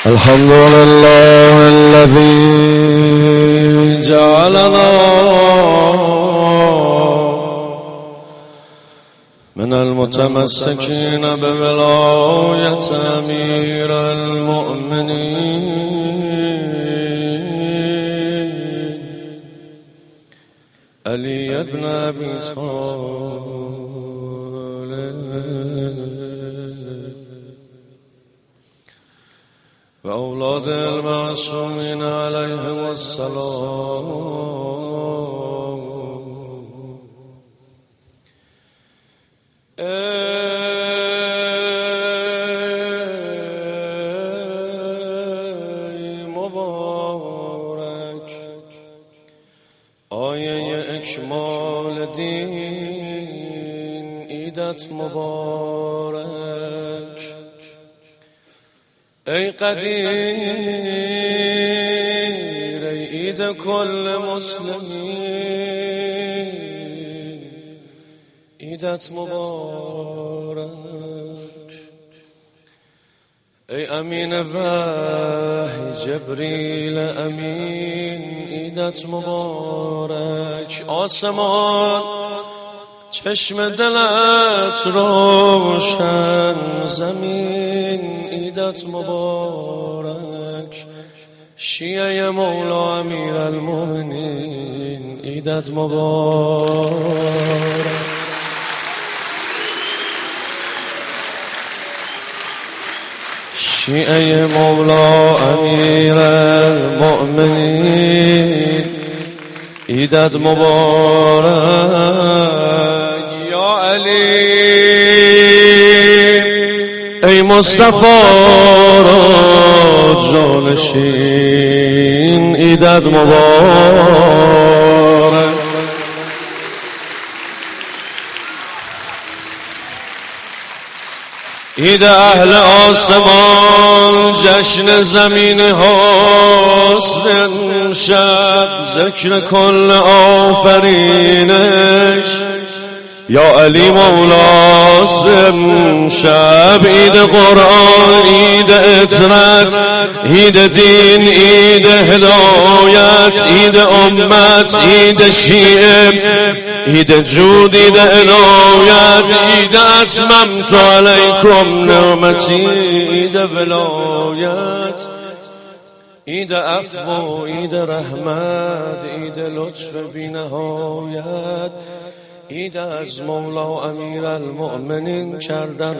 الحمد لله الذي جعلنا من المتمسكين بولاية أمير المؤمنين علي بن أبي طالب وأولاد المعصومين عليهم السلام. ای مبارک آیه اکمال دین، عیدت مبارک. ای قدیر ای عید کل مسلمین، عیدت مبارک. ای امین وحی جبریل امین، عیدت مبارک. آسمان چشم دلت روشن، زمین عیدت مبارک. شیعه مولا امیر المؤمنین، عیدت مبارک. شیعه مولا امیر المؤمنین، عیدت مبارک. یا علی ای مصطفی را جانشین، عیدت مبارک. عید اهل آسمان، جشن زمین حسن شب، ذکر کل آفرینش. یا علی مولاست امشب، عید قرآن، عید اطرت، عید دین، عید هدایت، عید امت، عید شیعه، عید جود، عید عنایت، عید اتممت علیکم نعمتی، عید ولایت، عید عفو، عید رحمت، عید لطف بی نهایت. عید از مولا امیر المؤمنین کردن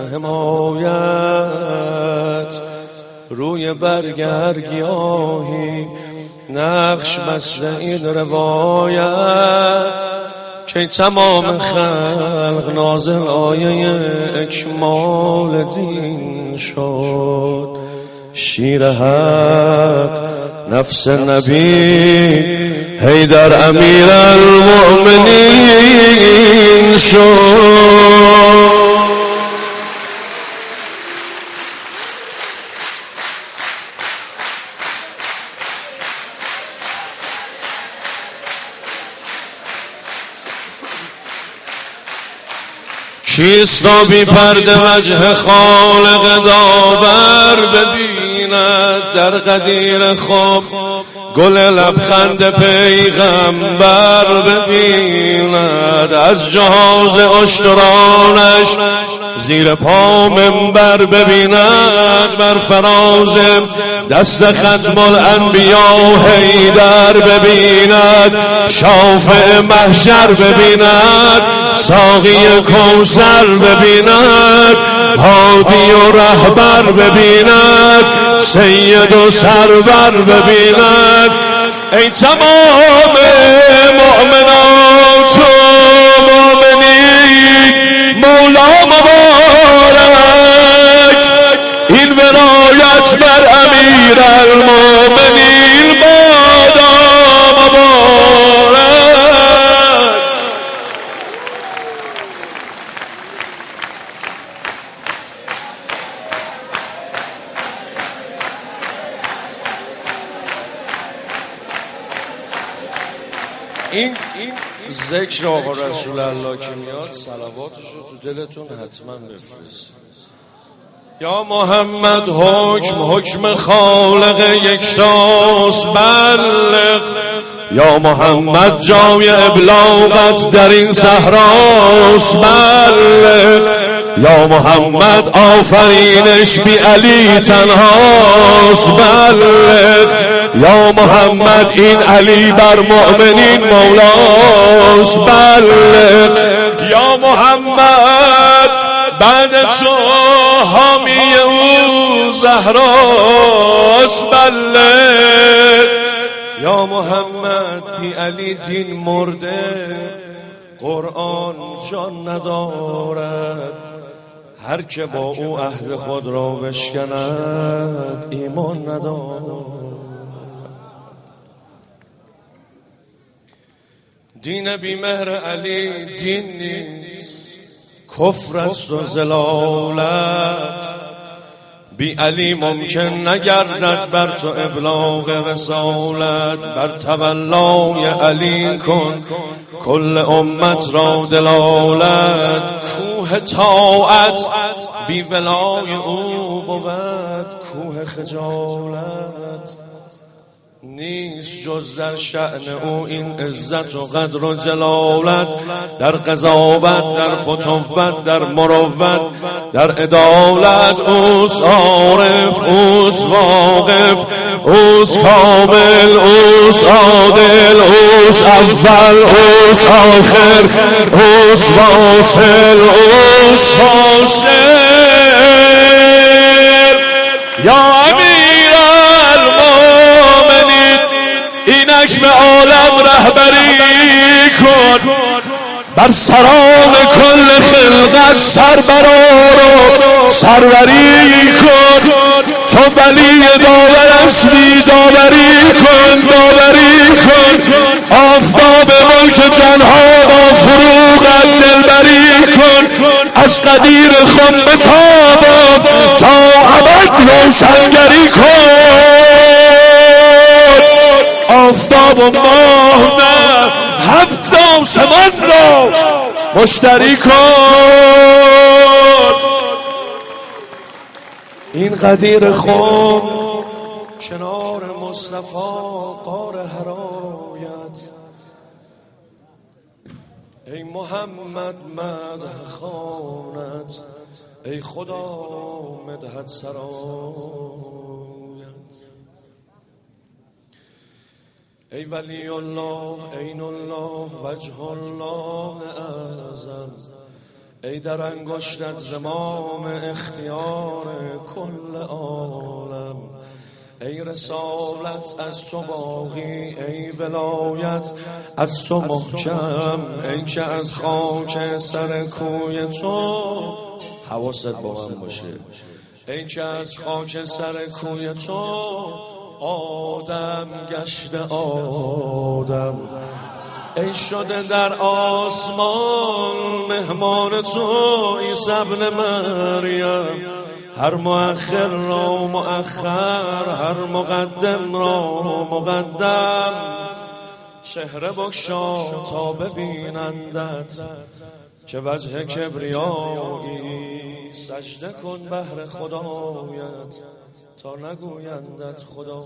حمایت. روی برگ هر گیاهی نقش بسته این روایت، که تمام خلق نازل آیه اکمال دین شد. شیر حق نفس نبی حیدر امیر المؤمنین شد. کیست را بی پرده وجه خالق داور ببیند، در قدیر خوب گل لبخند پیغمبر ببیند. از جهاز اشترانش زیر پا منبر ببیند، بر فراز دست ختم الانبیا حیدر ببیند. شافع محشر ببیند، ساقی کوثر ببیند. هادی و رهبر ببیند، سید و سرور ببیند. ای تمام مؤمنات و مؤمنین، مولا مبارک. این ولایت بر امیر المؤمنین بادا مبارک. این ذکر آقا رسول الله که میاد، صلواتش رو تو دلتون حتما بفرست. یا محمد حکم خالق یکتاست بلغ. یا محمد جای ابلاغت در این صحراست بلغ. یا محمد آفرینش بی علی تنهاست بلغ. یا محمد این علی بر مؤمنین مولاست بلغ. یا محمد بعد تو حامی او زهراست بلغ. یا محمد بی علی دین مرده، قرآن جان ندارد. هر که با او عهد خود را بشکند ایمان ندارد. دین بی مهر علی دین نیست، کفر است و ضلالت. بی علی ممکن نگردد بر تو ابلاغ رسالت. بر تولای علی کن کل امت را دلالت. کوه طاعت بی ولای او بود کوه خجالت. نیست جز در شأن او این عزت و قدر و جلالت. در قضاوت، در فتوت، در مروت، در عدالت اوست عارف، اوست واقف، اوست کامل، اوست عادل، اوست اول، اوست آخر، اوست واصل، اوست حاشر. یا امیر المؤمنین اینک به عالم رهبری کن. بر سران کل خلقت سربرار و سروری کن. تو ولی داور اسمی داوری کن، داوری کن. آفتاب ملک جنها با فروغت دلبری کن. از قدیر خود بتاب تا ابد روشنگری کن. آفتاب و ماه نه، هفت آسمان را مشتری کن. این قدیر خود کنار مصطفی غار حرایت. ای محمد مدح خوانت، ای خدا مدحت سرایت. ای ولی الله، عین الله، وجه الله اعظم. ای در انگشتت زمام اختیار کل عالم. ای رسالت از تو باقی، ای ولایت از تو محکم. ای که از خاک سر کوی تو، حواست با من باشه، ای که از خاک سر کوی تو آدم گشته آدم. ای شده در آسمان مهمان تو عیسی ابن مریم. هر مؤخر را مؤخر، هر مقدم را مقدم. چهره بگشا تا ببینندت که وجه کبریایی. سجده کن بهر خدایت تا نگویندت خدا.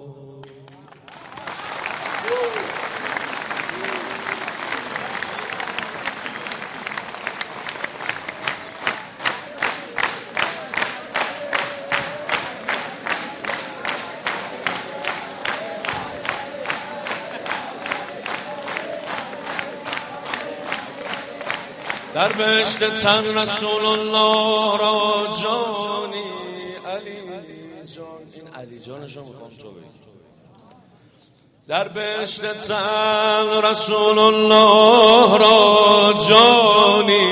در بهشت تن رسول الله را جانی علی جان. این علی جانشو میخوام تو بگی. در بهشت تن رسول الله را جانی.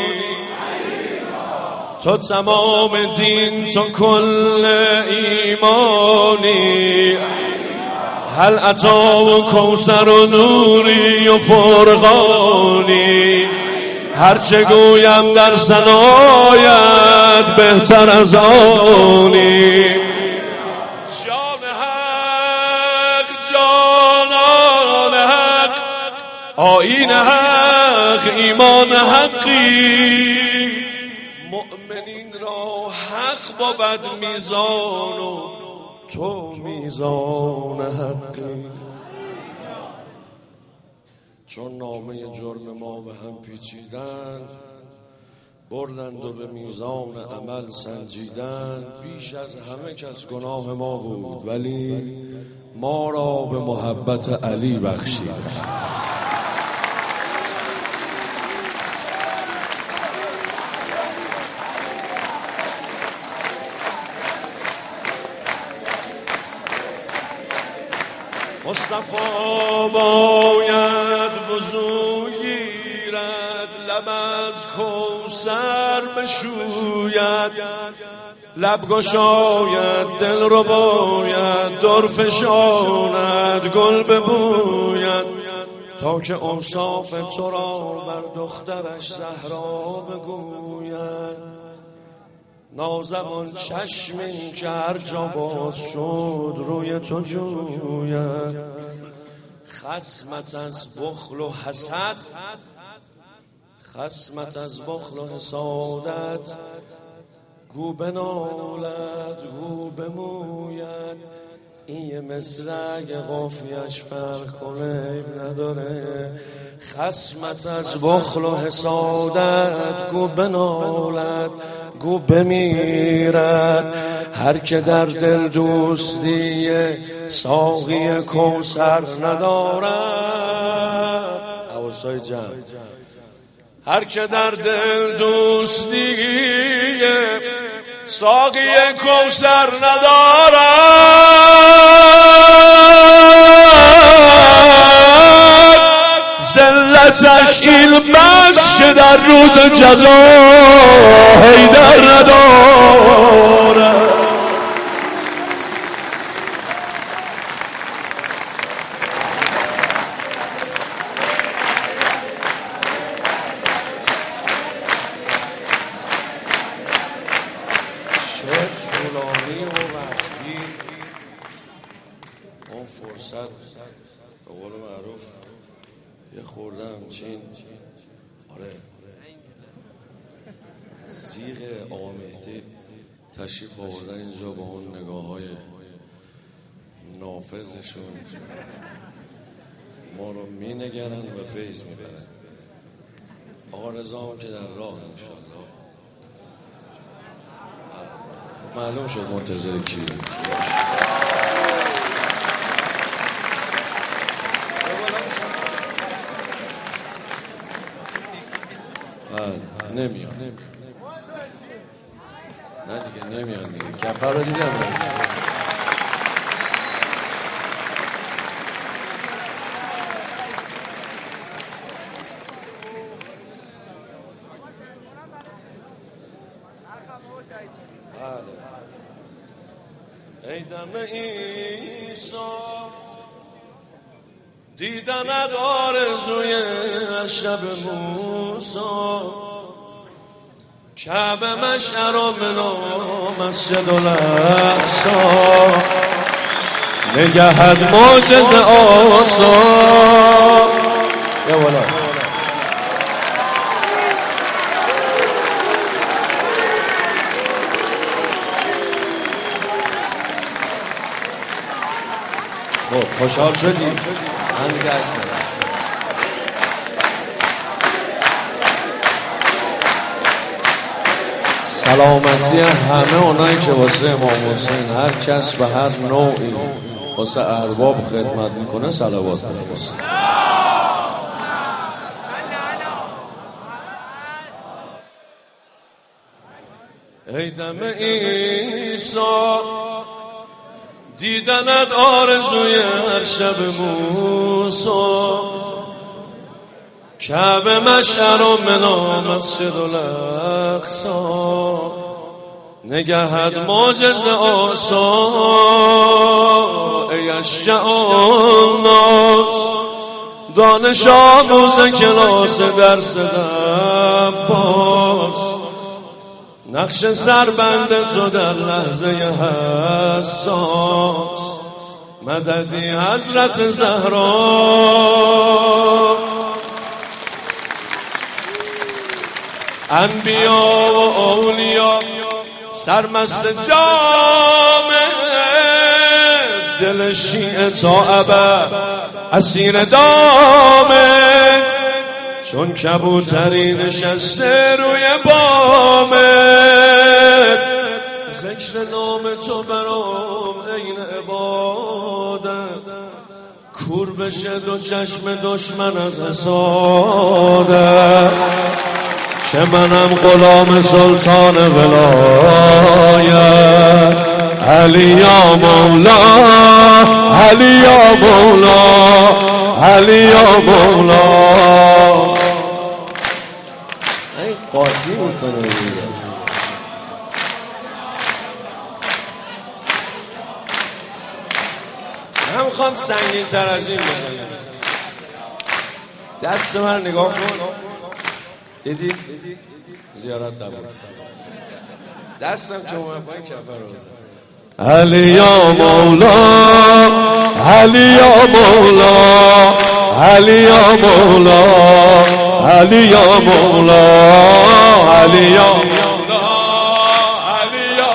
تو تمام دین، تو کل ایمانی. هل عطا و کوثر و نوری و فرقانی. هرچه گویم در ثنایت بهتر از آنی. جان حق، جانان حق، آیین حق، ایمان حقی. مؤمن مؤمنین را حق بود میزان و تو میزان حقی. چون نامه جرم ما به هم پیچیدند، بردند و به میزان عمل سنجیدند. بیش از همه کس گناه ما بود، ولی ما را به محبت علی بخشید. مصطفی باید وضو گیرد، لب از کوثر بشوید، لب گشاید دل رو باید، در فشاند گل ببوید، تا که اوصاف تو را بر دخترش زهرا بگوید. نازمان چشمی که هر جا باز شد روی تو جوید. خصمت از بخل و حسد، خصمت از بخل و حسادت، گو بنالد گو بموید. این یه مثل اگه قافیش فرق کنه عیب نداره. خصمت از بخل و حسادت، گو بنالد گو بمیرد. هر که در دل دوستی ساقی کوثر ندارد، حواسای جمع، هر که در دل دوستی ساقی کوثر ندارد، ذلتش این بس که در روز جزا حیدر ندارد. شعر طولانی و وقتی اون فرصت به قول معروف یه خورده همچین آره زیغ آقا مهدی تشریف آوردن اینجا با اون نگاه های نافذشون ما رو می نگرن و فیض می برن. آقا رضا هم که در راه انشالله معلوم شد منتظر کی. نمیاد نه دیگه نمیاد دیگه. کفر رو دیدم ای دم عیسی دیدنت آرزوی شب موسی، کعبه مشعر و منا مسجد الاقصی، نگهت معجزه آسا. یا والا خب خوشحال شدی؟ من دیگه هست نزد. سلامتی همه اونایی که واسه امام حسین هر کس به هر نوعی واسه ارباب خدمت میکنه صلوات بفرست. ای دم عیسی دیدنت آرزوی هر شب موسی، کعبه مشعر و منا مسجد الاقصی، نگهت معجزه آسا. ای اشجع الناس دانش آموز کلاس درس عباس، نقش سربند تو در لحظه حساس، مددی حضرت زهرا. انبیا و اولیا سرمست جامه، دل شیعه تا ابد اسیر دامه، چون کبوتری نشسته روی بامه. ذکر نام تو برام عین عبادت، کور بشه دو چشم دشمن از حسادت، که منم غلام سلطان ولایت. علی یا مولا، علی یا مولا، علی یا مولا. این قاطی میکنه دیگه. هم خواهم سنگین تر از این بزنیم. دست من نگاه کن، دیدی؟ زیارت دبور دستم که اومد باید کفر رو بزن. علی یا مولا، علی یا مولا، علی یا مولا، علی یا مولا، علی یا مولا، علی یا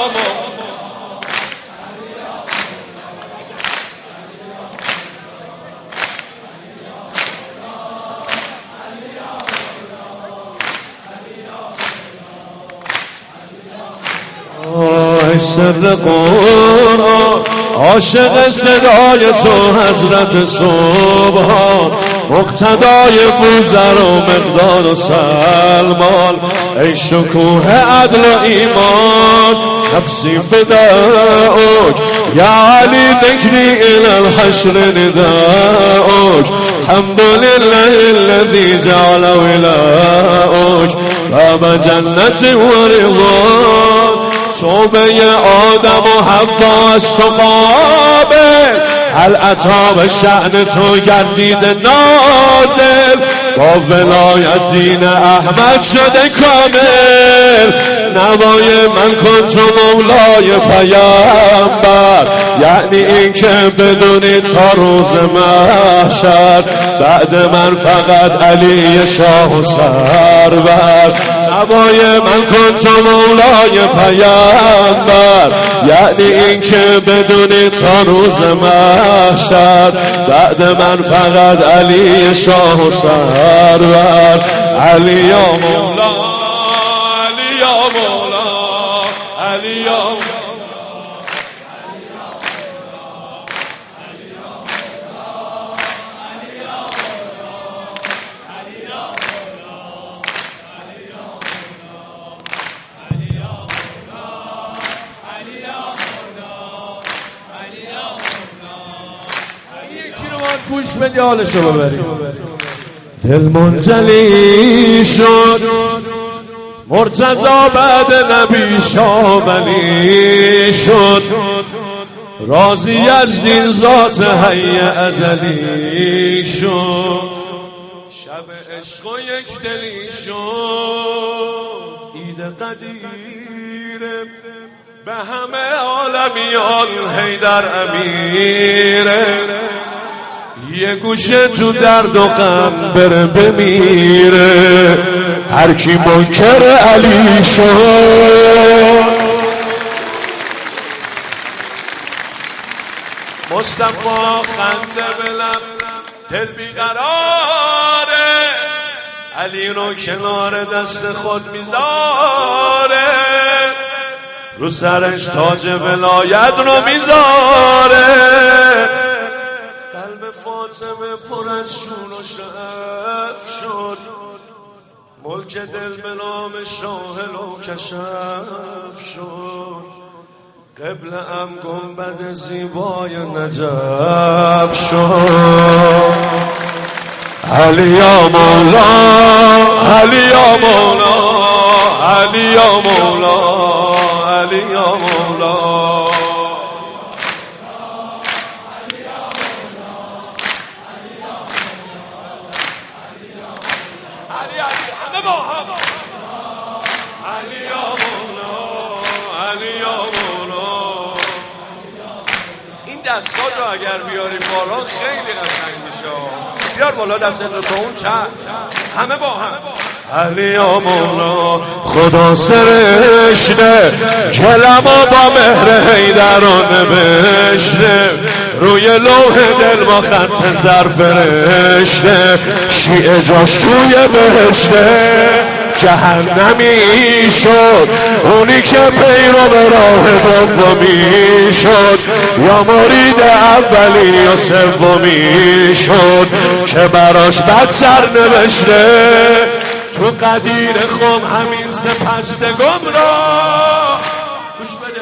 سر قرآن، عاشق صدای تو حضرت سبحان، مقتدای بوذر و مقداد و سلمان، ای شکوه عدل و ایمان، نفسی فداؤک یا علی ذکری الی الحشر نداؤک، الحمدلله الذی جعل ولاؤک باب جنت و رضوان. توبه آدم و حوا از تو قابل، هل عطا به شأن تو گردید نازل، با ولایت دین احمد شده کامل. نوای من کن تو مولای پیامبر، یعنی این که بدونی تا روز محشر، بعد من فقط علی شاه و سرور. نوای من کن تو مولای پیامبر، یعنی این که بدونی تا روز محشر، بعد من فقط علی شاه و سرور. علی یا مولا، علی یا مولا، علی یا مولا. گوش بدی حالشو ببری. دل منجلی شد مرتضی بعد نبی شابلی شد، راضی از دین ذات حی ازلی شد. شب عشق و یک دلی شد، عید قدیره به همه عالمیان حیدر امیره. یه گوشه تو درد و غم بره بمیره، هر کی منکر علی شد. مصطفی خنده بلم دل بیقراره، علی رو کنار دست خود میذاره، رو سرش تاج ولایت رو میذاره. فاطمه پر از شون و شعف شد، ملک دل به نام شاه لو کشف شد. قبله ام گنبد زیبای نجف شد. علی یا مولا، علی یا مولا، علی یا مولا، علی یا مولا. این دستات رو اگر بیاری بالا خیلی قشنگ میشه. بیار بالا دستت رو تا اون چند همه با هم. علی یا مولا خدا سرشته کلمو با مهر حیدران نوشته روی لوح دل با خط زر فرشته شیعه جاش توی بهشته جهنمی شد اونی که پیرو به راه دومی شد یا مرید اولی یا سومی شد که براش بد سر نوشته تو قدیر خم همین سپشتگم را گوش بده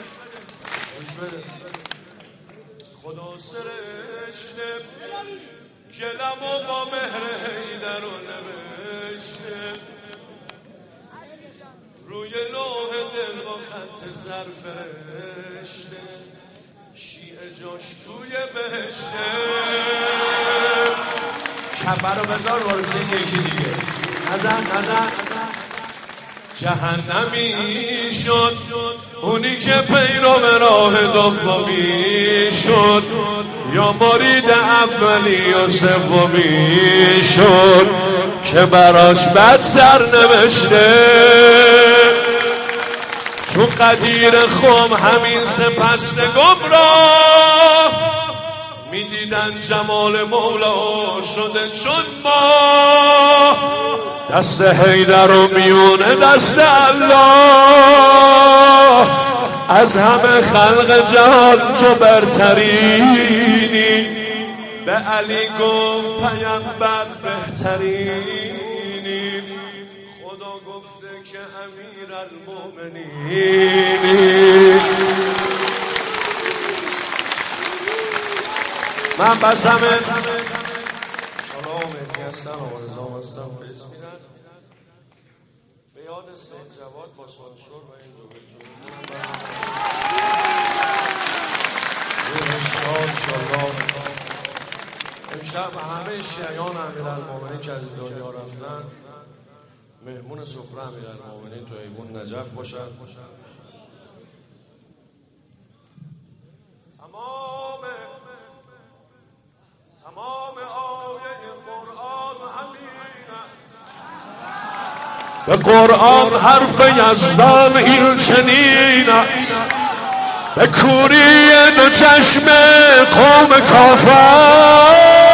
خدا سرشته گلمو با مهر حیدر رو نوشته روی لوح دل با خط زر فرشته شیعه جاش توی بهشته کفر رو بذار وارد یکی دیگه نزن جهنمی شد اونی که پیرو به راه دومی شد یا مرید اولی یا سومی شد که براش بد سر نوشته تو قدیر خم همین سپشتگم را میدیدن جمال مولا شده چون ما دست حیدر و میونه دست الله از همه خلق جهان تو برترینی به علی گفت پیامبر بهترینی خدا گفته که امیرالمومنینی من بسمه سلام مهدی هستم آرزام هستم فیض میرن به یاد سید جواد با سانسور و این دو بیتون امشب همه شیعیان امیرالمومنین که از دنیا رفتن مهمون سفره امیرالمومنین تو ایوون نجف باشن تمام آیه قرآن همین به قرآن حرف یزدان این چنین به کوری دو چشم قوم کافر